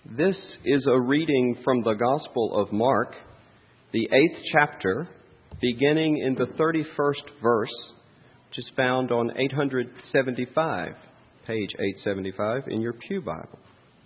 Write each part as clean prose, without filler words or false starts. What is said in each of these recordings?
This is a reading from the Gospel of Mark, the 8th chapter, beginning in the 31st verse, which is found on 875, page 875 in your pew Bible.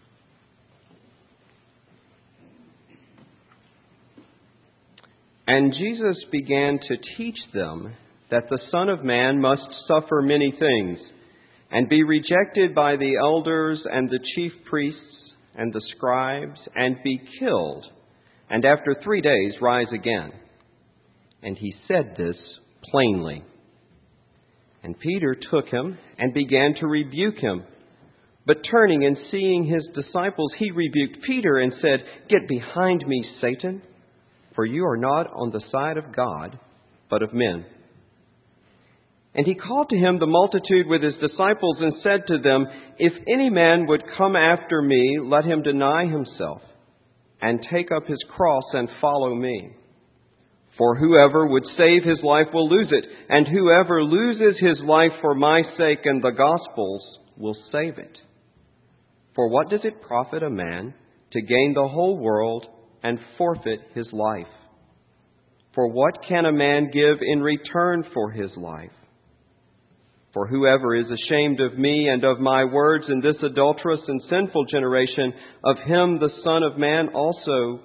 And Jesus began to teach them that the Son of Man must suffer many things, and be rejected by the elders and the chief priests and the scribes, and be killed, and after 3 days rise again. And he said this plainly. And Peter took him and began to rebuke him. But turning and seeing his disciples, he rebuked Peter and said, "Get behind me, Satan, for you are not on the side of God, but of men." And he called to him the multitude with his disciples and said to them, "If any man would come after me, let him deny himself and take up his cross and follow me. For whoever would save his life will lose it, and whoever loses his life for my sake and the gospel's will save it. For what does it profit a man to gain the whole world and forfeit his life? For what can a man give in return for his life? For whoever is ashamed of me and of my words in this adulterous and sinful generation, of him the Son of Man also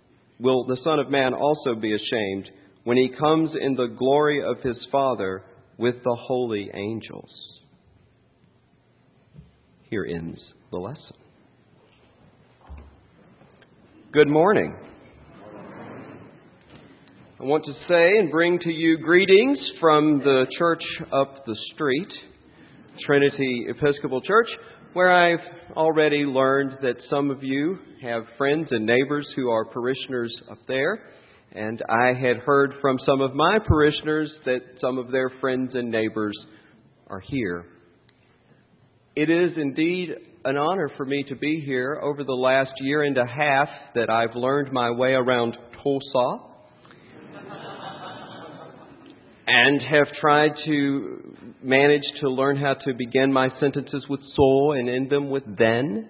be ashamed when he comes in the glory of his Father with the holy angels." Here ends the lesson. Good morning. I want to say and bring to you greetings from the church up the street, Trinity Episcopal Church, where I've already learned that some of you have friends and neighbors who are parishioners up there. And I had heard from some of my parishioners that some of their friends and neighbors are here. It is indeed an honor for me to be here. Over the last year and a half that I've learned my way around Tulsa, and have tried to manage to learn how to begin my sentences with "so" and end them with "then,"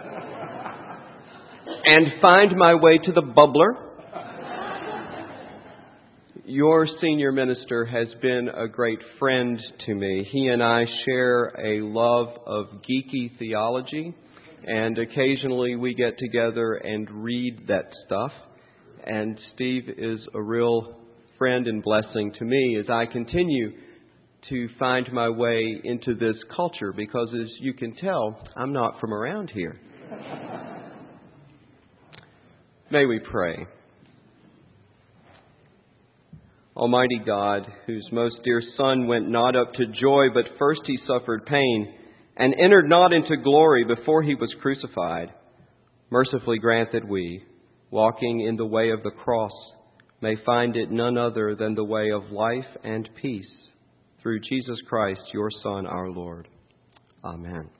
and find my way to the bubbler. Your senior minister has been a great friend to me. He and I share a love of geeky theology, and occasionally we get together and read that stuff. And Steve is a real friend and blessing to me as I continue to find my way into this culture, because as you can tell, I'm not from around here. May we pray. Almighty God, whose most dear Son went not up to joy, but first he suffered pain, and entered not into glory before he was crucified, mercifully grant that we, walking in the way of the cross, may find it none other than the way of life and peace, through Jesus Christ, your Son, our Lord. Amen.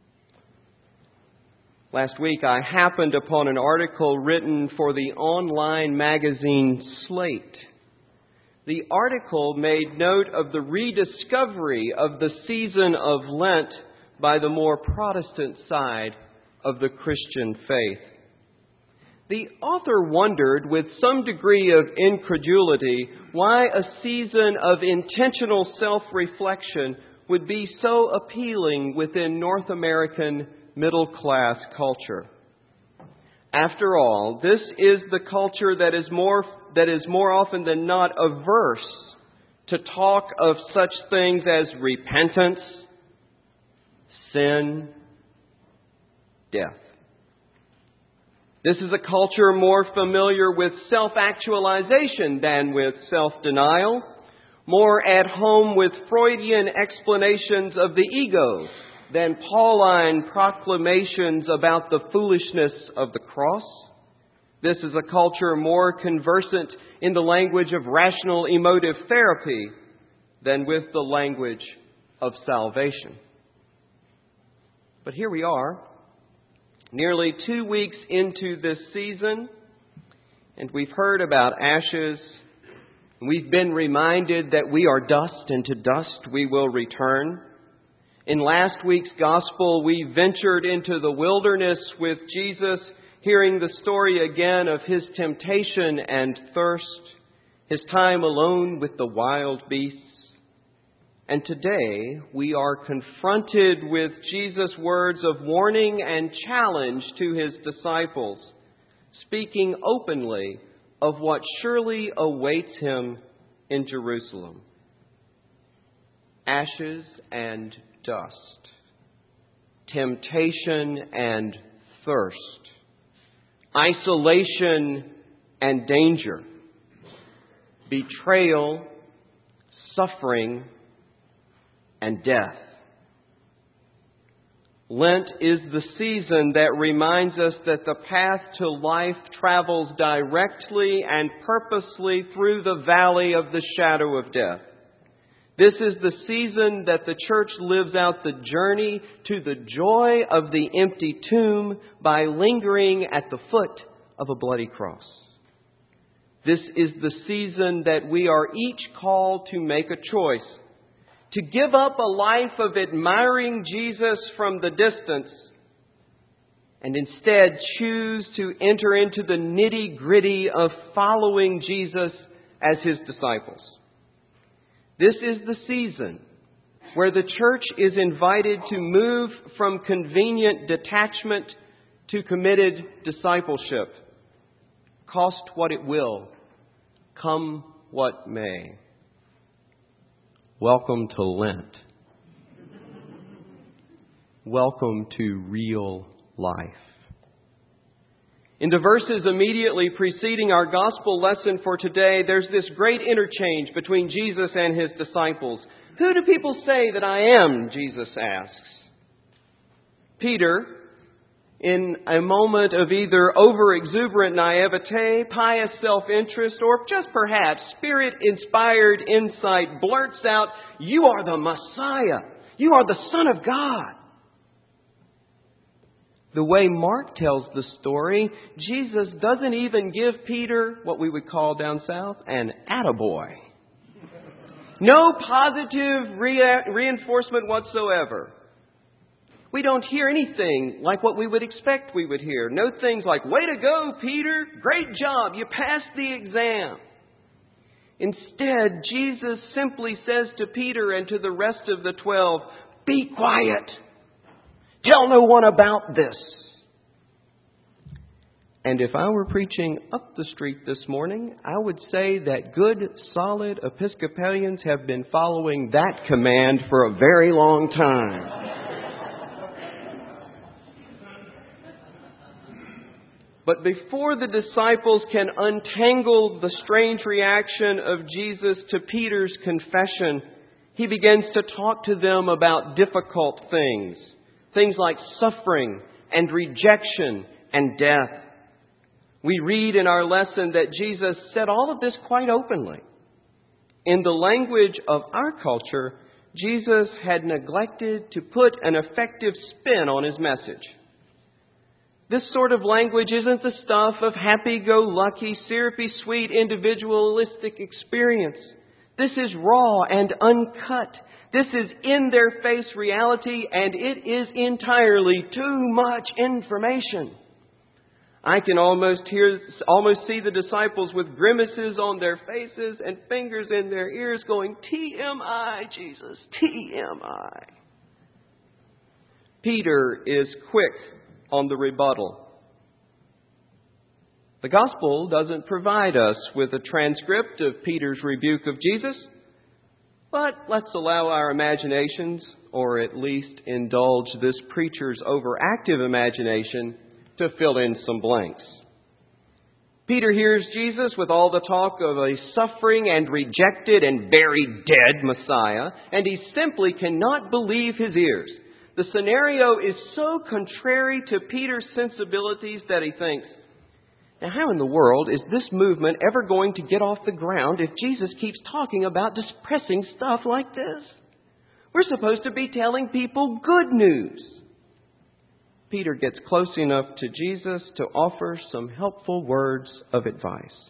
Last week I happened upon an article written for the online magazine Slate. The article made note of the rediscovery of the season of Lent by the more Protestant side of the Christian faith. The author wondered, with some degree of incredulity, why a season of intentional self-reflection would be so appealing within North American middle-class culture. After all, this is the culture that is more often than not averse to talk of such things as repentance, sin, death. This is a culture more familiar with self-actualization than with self-denial, more at home with Freudian explanations of the ego than Pauline proclamations about the foolishness of the cross. This is a culture more conversant in the language of rational emotive therapy than with the language of salvation. But here we are, nearly 2 weeks into this season, and we've heard about ashes. We've been reminded that we are dust, and to dust we will return. In last week's gospel, we ventured into the wilderness with Jesus hearing the story again of his temptation and thirst, his time alone with the wild beasts. And today we are confronted with Jesus' words of warning and challenge to his disciples, speaking openly of what surely awaits him in Jerusalem. Ashes and dust, temptation and thirst, isolation and danger, betrayal, suffering, and death. Lent is the season that reminds us that the path to life travels directly and purposely through the valley of the shadow of death. This is the season that the church lives out the journey to the joy of the empty tomb by lingering at the foot of a bloody cross. This is the season that we are each called to make a choice, to give up a life of admiring Jesus from the distance and instead choose to enter into the nitty-gritty of following Jesus as his disciples. This is the season where the church is invited to move from convenient detachment to committed discipleship. Cost what it will, come what may. Welcome to Lent. Welcome to real life. In the verses immediately preceding our gospel lesson for today, there's this great interchange between Jesus and his disciples. Who do people say that I am? Jesus asks. Peter, in a moment of either over-exuberant naivete, pious self-interest, or just perhaps Spirit-inspired insight, blurts out, "You are the Messiah. You are the Son of God." The way Mark tells the story, Jesus doesn't even give Peter what we would call down south an attaboy. No positive reinforcement whatsoever. We don't hear anything like what we would expect we would hear. No things like, "Way to go, Peter. Great job. You passed the exam." Instead, Jesus simply says to Peter and to the rest of the 12, "Be quiet. Tell no one about this." And if I were preaching up the street this morning, I would say that good, solid Episcopalians have been following that command for a very long time. But before the disciples can untangle the strange reaction of Jesus to Peter's confession, he begins to talk to them about difficult things. Things like suffering and rejection and death. We read in our lesson that Jesus said all of this quite openly. In the language of our culture, Jesus had neglected to put an effective spin on his message. This sort of language isn't the stuff of happy-go-lucky, syrupy-sweet, individualistic experience. This is raw and uncut. This is in-their-face reality, and it is entirely too much information. I can almost see the disciples with grimaces on their faces and fingers in their ears going, "TMI, Jesus, TMI." Peter is quick on the rebuttal. The gospel doesn't provide us with a transcript of Peter's rebuke of Jesus, but let's allow our imaginations, or at least indulge this preacher's overactive imagination, to fill in some blanks. Peter hears Jesus with all the talk of a suffering and rejected and buried dead Messiah, and he simply cannot believe his ears. The scenario is so contrary to Peter's sensibilities that he thinks, now how in the world is this movement ever going to get off the ground if Jesus keeps talking about depressing stuff like this? We're supposed to be telling people good news. Peter gets close enough to Jesus to offer some helpful words of advice.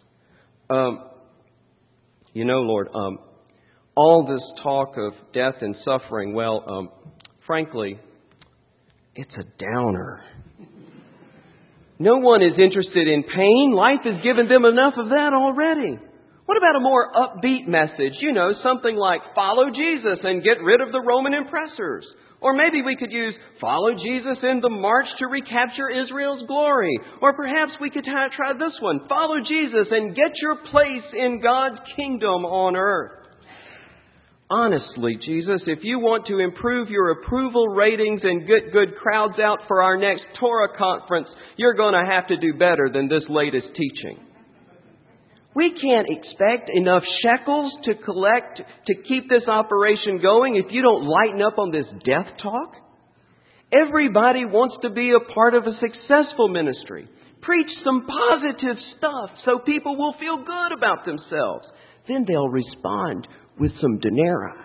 Lord, all this talk of death and suffering, frankly, it's a downer. No one is interested in pain. Life has given them enough of that already. What about a more upbeat message? Something like follow Jesus and get rid of the Roman oppressors. Or maybe we could use follow Jesus in the march to recapture Israel's glory. Or perhaps we could try this one. Follow Jesus and get your place in God's kingdom on earth. Honestly, Jesus, if you want to improve your approval ratings and get good crowds out for our next Torah conference, you're going to have to do better than this latest teaching. We can't expect enough shekels to collect to keep this operation going if you don't lighten up on this death talk. Everybody wants to be a part of a successful ministry. Preach some positive stuff so people will feel good about themselves. Then they'll respond with some denarii.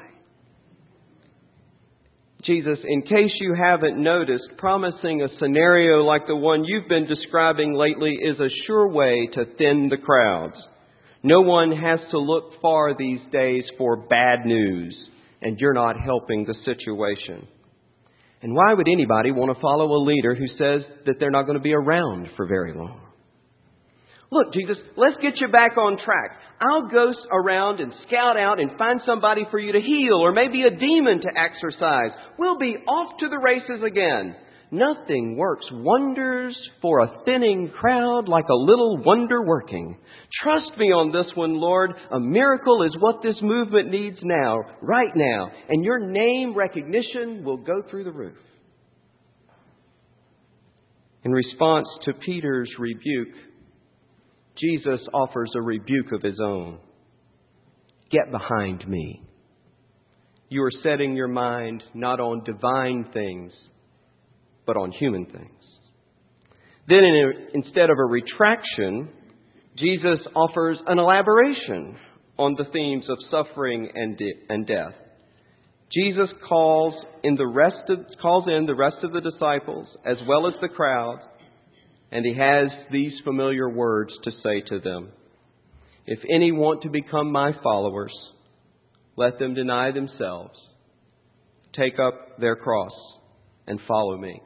Jesus, in case you haven't noticed, promising a scenario like the one you've been describing lately is a sure way to thin the crowds. No one has to look far these days for bad news, and you're not helping the situation. And why would anybody want to follow a leader who says that they're not going to be around for very long? Look, Jesus, let's get you back on track. I'll go around and scout out and find somebody for you to heal, or maybe a demon to exorcise. We'll be off to the races again. Nothing works wonders for a thinning crowd like a little wonder working. Trust me on this one, Lord. A miracle is what this movement needs now, right now. And your name recognition will go through the roof. In response to Peter's rebuke, Jesus offers a rebuke of his own. Get behind me. You are setting your mind not on divine things, but on human things. Then instead of a retraction, Jesus offers an elaboration on the themes of suffering and death. Jesus calls in the rest of the disciples as well as the crowd, and he has these familiar words to say to them. If any want to become my followers, let them deny themselves, take up their cross, and follow me.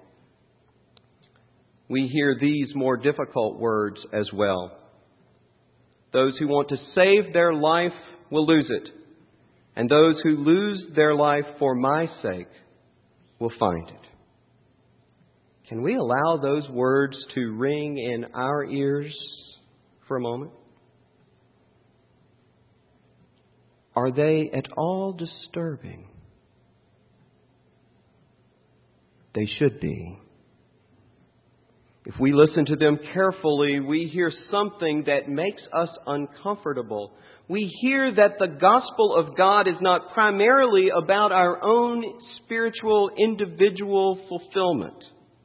We hear these more difficult words as well. Those who want to save their life will lose it, and those who lose their life for my sake will find it. Can we allow those words to ring in our ears for a moment? Are they at all disturbing? They should be. If we listen to them carefully, we hear something that makes us uncomfortable. We hear that the gospel of God is not primarily about our own spiritual, individual fulfillment.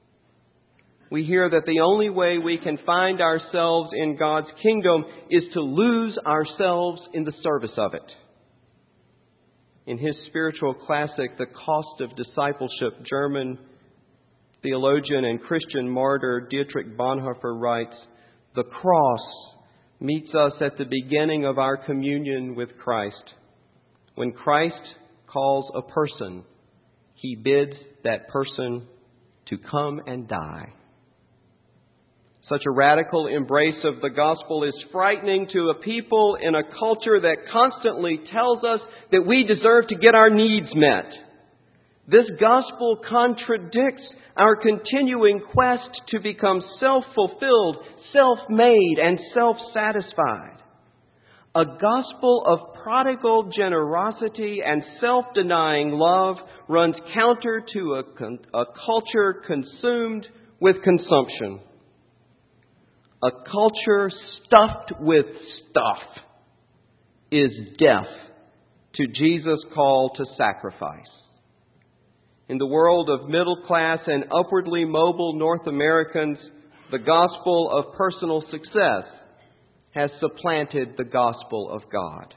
We hear that the only way we can find ourselves in God's kingdom is to lose ourselves in the service of it. In his spiritual classic, The Cost of Discipleship, German theologian and Christian martyr Dietrich Bonhoeffer writes, "The cross meets us at the beginning of our communion with Christ. When Christ calls a person, he bids that person to come and die." Such a radical embrace of the gospel is frightening to a people in a culture that constantly tells us that we deserve to get our needs met. This gospel contradicts our continuing quest to become self-fulfilled, self-made, and self-satisfied. A gospel of prodigal generosity and self-denying love runs counter to a culture consumed with consumption. A culture stuffed with stuff is deaf to Jesus' call to sacrifice. In the world of middle-class and upwardly mobile North Americans, the gospel of personal success has supplanted the gospel of God.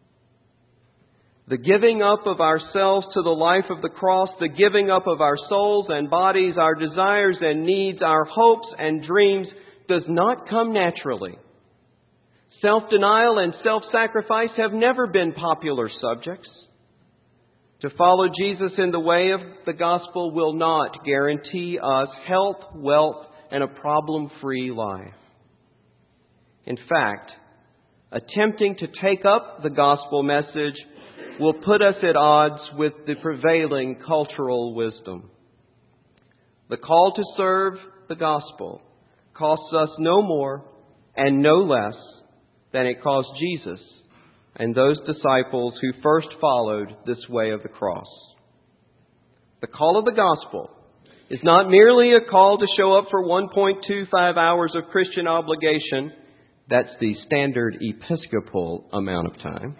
The giving up of ourselves to the life of the cross, the giving up of our souls and bodies, our desires and needs, our hopes and dreams does not come naturally. Self-denial and self-sacrifice have never been popular subjects. To follow Jesus in the way of the gospel will not guarantee us health, wealth, and a problem-free life. In fact, attempting to take up the gospel message will put us at odds with the prevailing cultural wisdom. The call to serve the gospel costs us no more and no less than it cost Jesus and those disciples who first followed this way of the cross. The call of the gospel is not merely a call to show up for 1.25 hours of Christian obligation. That's the standard Episcopal amount of time.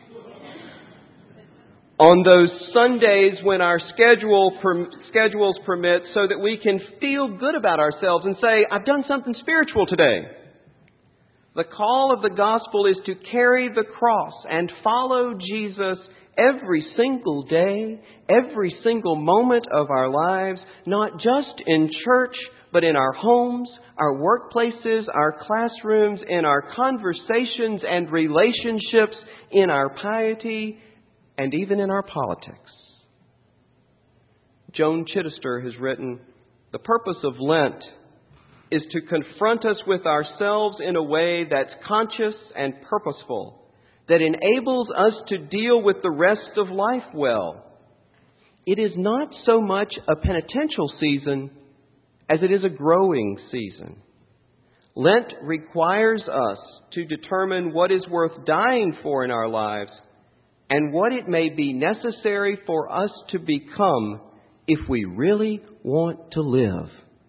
On those Sundays when our schedules permit, so that we can feel good about ourselves and say, I've done something spiritual today. The call of the gospel is to carry the cross and follow Jesus every single day, every single moment of our lives, not just in church, but in our homes, our workplaces, our classrooms, in our conversations and relationships, in our piety, and even in our politics. Joan Chittister has written, the purpose of Lent is to confront us with ourselves in a way that's conscious and purposeful, that enables us to deal with the rest of life well. It is not so much a penitential season as it is a growing season. Lent requires us to determine what is worth dying for in our lives and what it may be necessary for us to become if we really want to live.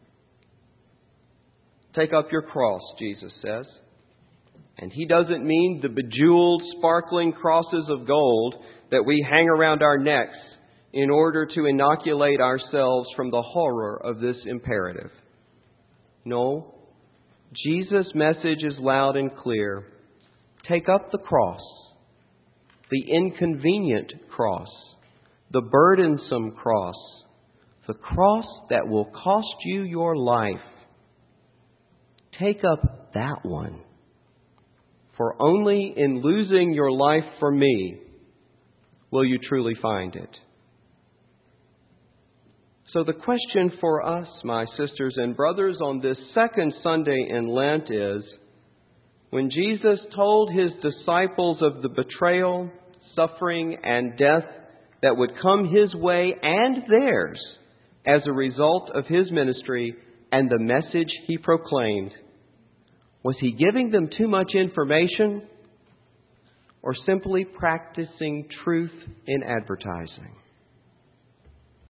Take up your cross, Jesus says. And He doesn't mean the bejeweled, sparkling crosses of gold that we hang around our necks in order to inoculate ourselves from the horror of this imperative. No, Jesus' message is loud and clear. Take up the cross, the inconvenient cross, the burdensome cross, the cross that will cost you your life. Take up that one. For only in losing your life for me will you truly find it. So the question for us, my sisters and brothers, on this second Sunday in Lent is, when Jesus told His disciples of the betrayal, suffering, and death that would come His way and theirs as a result of His ministry and the message He proclaimed, was He giving them too much information or simply practicing truth in advertising?